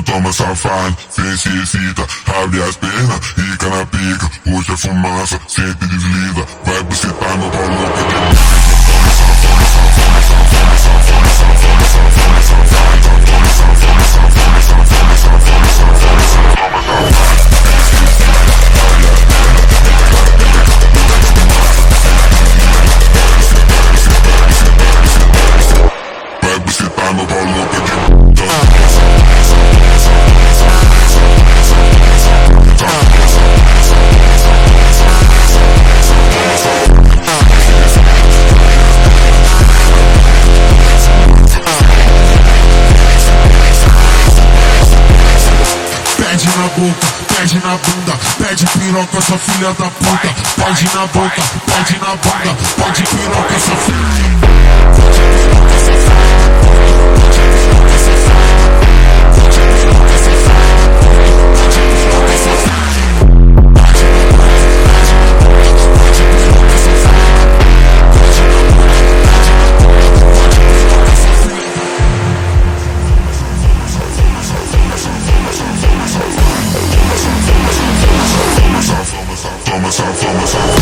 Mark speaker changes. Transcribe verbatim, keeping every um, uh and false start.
Speaker 1: toma safado, vem se excita, abre as pernas, rica na pica, hoje é fumaça, sempre desliza, vai bucetar meu pau louco de toma safado, safado, safado, safado, safado, safado, safado, toma safado, safado, safado, safado, safado, toma safado, vem se excita, abre as pernas, rica na pica, hoje é fumaça, vai bucetar meu pau louco de
Speaker 2: Pede na boca, pede na bunda, pede piroca, sua filha da puta. Pede na boca, pede na bunda, pede piroca, sua filha.
Speaker 1: Toma, toma, toma, toma,